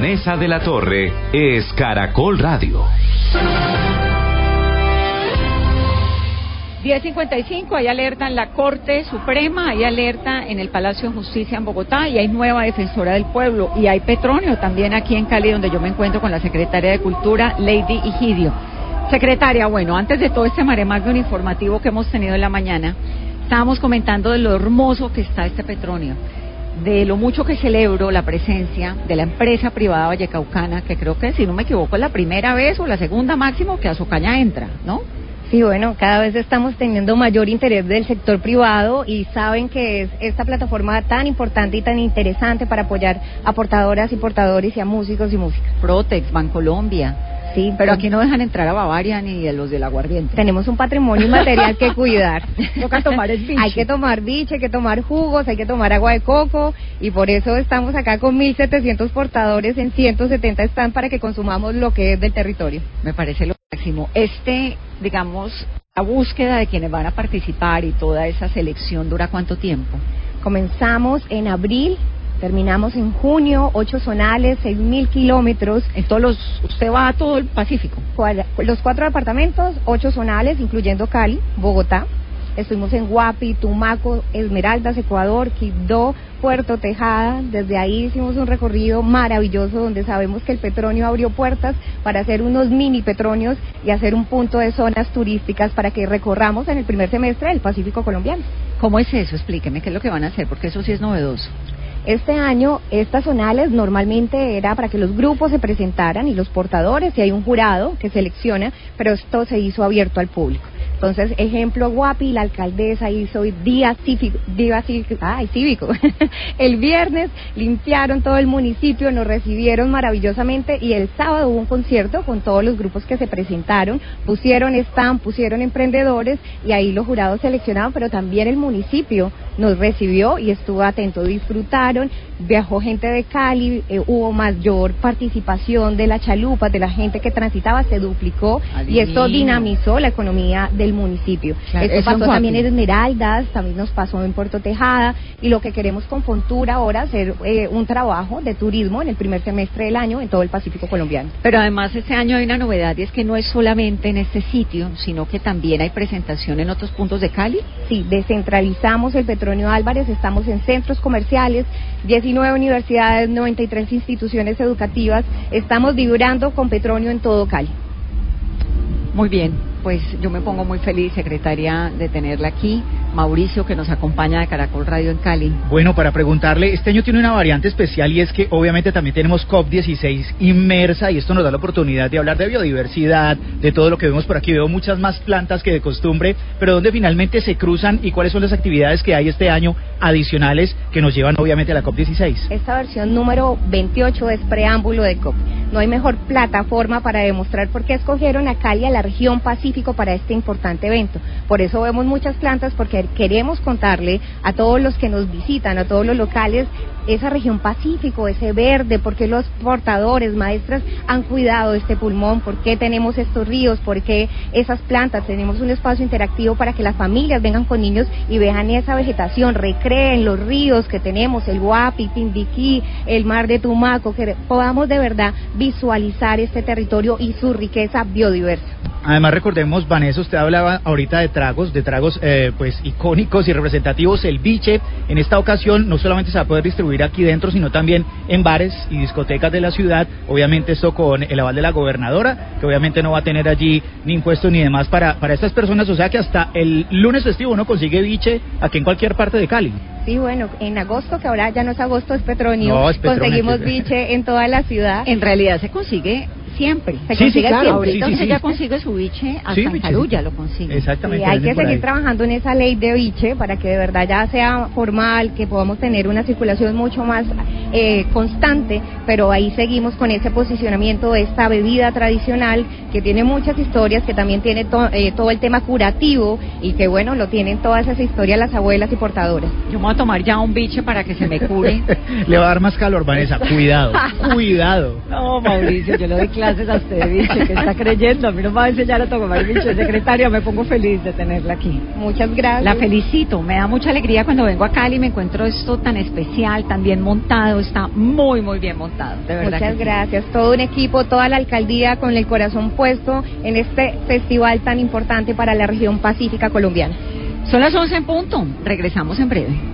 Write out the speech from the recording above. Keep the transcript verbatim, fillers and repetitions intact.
Vanessa de la Torre es Caracol Radio. diez cincuenta y cinco, hay alerta en la Corte Suprema, hay alerta en el Palacio de Justicia en Bogotá y hay nueva defensora del pueblo y hay petróleo también aquí en Cali, donde yo me encuentro con la secretaria de Cultura, Lady Higidio. Secretaria, bueno, antes de todo este maremagno informativo que hemos tenido en la mañana, estábamos comentando de lo hermoso que está este petróleo, de lo mucho que celebro la presencia de la empresa privada vallecaucana, que creo que, si no me equivoco, es la primera vez o la segunda máximo que Azocaña entra, ¿no? Sí, bueno, cada vez estamos teniendo mayor interés del sector privado y saben que es esta plataforma tan importante y tan interesante para apoyar a portadoras y portadores y a músicos y músicas. Protex, Bancolombia. Sí, pero aquí no dejan entrar a Bavaria ni a los del aguardiente. Tenemos un patrimonio inmaterial que cuidar. Toca tomar el biche. Hay que tomar biche, hay que tomar jugos, hay que tomar agua de coco y por eso estamos acá con mil setecientos portadores en ciento setenta stands para que consumamos lo que es del territorio. Me parece lo máximo. Este, digamos, la búsqueda de quienes van a participar y toda esa selección, ¿dura cuánto tiempo? Comenzamos en abril. Terminamos en junio, ocho zonales, seis mil kilómetros. En todos los, usted va a todo el Pacífico. Los cuatro departamentos, ocho zonales, incluyendo Cali, Bogotá. Estuvimos en Guapi, Tumaco, Esmeraldas, Ecuador, Quibdó, Puerto Tejada. Desde ahí hicimos un recorrido maravilloso donde sabemos que el Petronio abrió puertas para hacer unos mini Petronios y hacer un punto de zonas turísticas para que recorramos en el primer semestre el Pacífico colombiano. ¿Cómo es eso? Explíqueme qué es lo que van a hacer, porque eso sí es novedoso. Este año, estas zonales normalmente era para que los grupos se presentaran y los portadores, y hay un jurado que selecciona, pero esto se hizo abierto al público. Entonces, ejemplo, Guapi, la alcaldesa hizo día cívico, día cívico, ay, cívico. El viernes limpiaron todo el municipio, nos recibieron maravillosamente y el sábado hubo un concierto con todos los grupos que se presentaron, pusieron stand, pusieron emprendedores y ahí los jurados seleccionaron, pero también el municipio nos recibió y estuvo atento, disfrutaron, viajó gente de Cali, eh, hubo mayor participación de las chalupas, de la gente que transitaba, se duplicó. Adivino. Y esto dinamizó la economía del municipio. Claro, esto pasó también en Esmeraldas, también nos pasó en Puerto Tejada y lo que queremos con Fontura ahora hacer eh, un trabajo de turismo en el primer semestre del año en todo el Pacífico colombiano. Pero además este año hay una novedad y es que no es solamente en este sitio, sino que también hay presentación en otros puntos de Cali. Sí, descentralizamos el Petronio Álvarez, estamos en centros comerciales, diecinueve universidades, noventa y tres instituciones educativas, estamos vibrando con Petronio en todo Cali. Muy bien, pues yo me pongo muy feliz, secretaria, de tenerla aquí. Mauricio, que nos acompaña de Caracol Radio en Cali. Bueno, para preguntarle, este año tiene una variante especial y es que obviamente también tenemos COP dieciséis inmersa y esto nos da la oportunidad de hablar de biodiversidad, de todo lo que vemos por aquí. Veo muchas más plantas que de costumbre, pero ¿dónde finalmente se cruzan y cuáles son las actividades que hay este año adicionales que nos llevan obviamente a la COP dieciséis? Esta versión número veintiocho es preámbulo de COP. No hay mejor plataforma para demostrar por qué escogieron a Cali, a la región Pacífico, para este importante evento. Por eso vemos muchas plantas, porque queremos contarle a todos los que nos visitan, a todos los locales, esa región Pacífico, ese verde, por qué los portadores, maestras han cuidado este pulmón, por qué tenemos estos ríos, por qué esas plantas. Tenemos un espacio interactivo para que las familias vengan con niños y vean esa vegetación, recreen los ríos que tenemos, el Guapi, Timbiquí, el mar de Tumaco, que podamos de verdad visualizar este territorio y su riqueza biodiversa. Además, recordemos, Vanessa, usted hablaba ahorita de tragos, de tragos eh, pues icónicos y representativos. El biche, en esta ocasión, no solamente se va a poder distribuir aquí dentro, sino también en bares y discotecas de la ciudad. Obviamente esto con el aval de la gobernadora, que obviamente no va a tener allí ni impuestos ni demás para, para estas personas. O sea que hasta el lunes festivo uno consigue biche aquí en cualquier parte de Cali. Sí, bueno, en agosto, que ahora ya no es agosto, es Petronio, no, es Petronio, conseguimos sí. biche en toda la ciudad. En realidad se consigue siempre. Se sí, consigue sí, claro, siempre. sí, Entonces sí, sí. ya consigue su biche hasta sí, en Carulla lo consigue. Exactamente. Y hay que seguir trabajando en esa ley de biche para que de verdad ya sea formal, que podamos tener una circulación mucho más eh, constante, pero ahí seguimos con ese posicionamiento de esta bebida tradicional que tiene muchas historias, que también tiene to, eh, todo el tema curativo y que bueno, lo tienen todas esas historias las abuelas y portadoras. Yo me voy a tomar ya un biche para que se me cure. Le va a dar más calor, Vanessa, cuidado, cuidado. No, Mauricio, yo le doy clase clases a usted, biche, que está creyendo. A mí no me va a enseñar a tomar, biche, secretaria, me pongo feliz de tenerla aquí. Muchas gracias. La felicito, me da mucha alegría cuando vengo a Cali y me encuentro esto tan especial, tan bien montado, está muy, muy bien montado, de verdad. Muchas que gracias, sí. Todo un equipo, toda la alcaldía con el corazón puesto en este festival tan importante para la región pacífica colombiana. Son las once en punto, regresamos en breve.